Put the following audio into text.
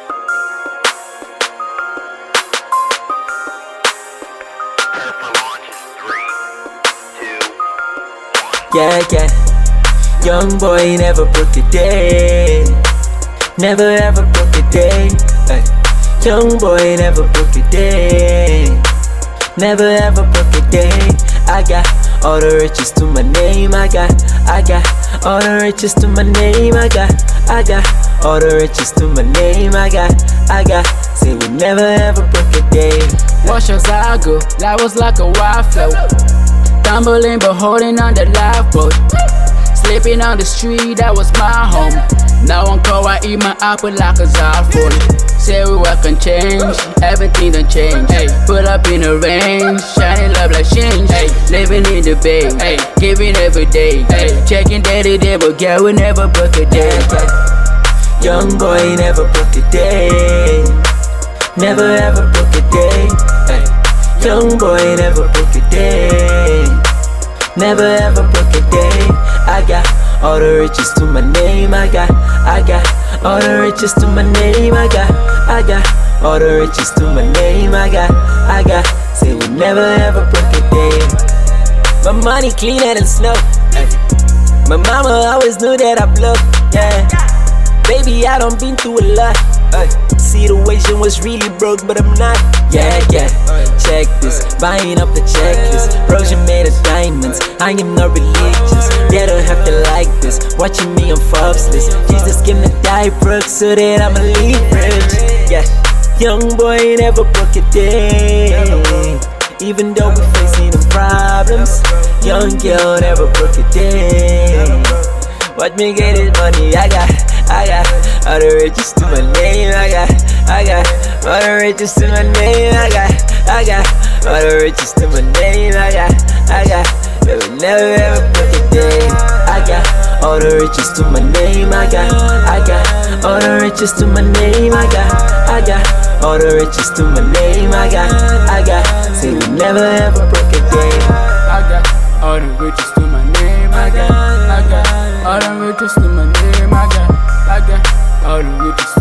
Yeah, yeah. Young boy never broke a day. Never ever broke a day. Ay. Young boy never broke a day. Never ever broke a day. I got all the riches to my name. I got all the riches to my name. I got all the riches to my name. I got. Say we never ever broke a day. Watch as I go, life was like a wild flow. Tumbling but holding on the lifeboat. Sleeping on the street, that was my home. Now I'm cold, I eat my apple like a xylophone. Say we work can change, everything done change. Hey, put up in the rain, shining love like change. Hey, living in the bay, hey, giving every day. Hey, checking day to day, but girl, we never broke a day. Young boy never broke a day. Never ever broke a day. Hey. Young boy never broke a day. Never ever broke a day. I got all the riches to my name. I got all the riches to my name. I got all the riches to my name. I got. Say we never ever broke a day. My money cleaner than snow. Ay. My mama always knew that I blow. Yeah. Baby, I done been through a lot. Situation was really broke, but I'm not. Yeah, yeah. Check this, buying up the checklist. Rose made of diamonds. I am not religious. They don't have to like this. Watching me on Forbes list. Jesus give me die broke so that I'ma leave rich. Yeah. Young boy never broke a day. Even though we're facing the problems, young girl never broke a day. Watch me get this money. I got all the riches to my name. I got all the riches to my name. I got all the riches to my name. I got never ever broke a day. I got all the riches to my name. I got all the riches to my name. I got all the riches to my name. I got. Say we never ever broke a day. I got all the riches to my name. I got all the riches to my name. I got all the riches.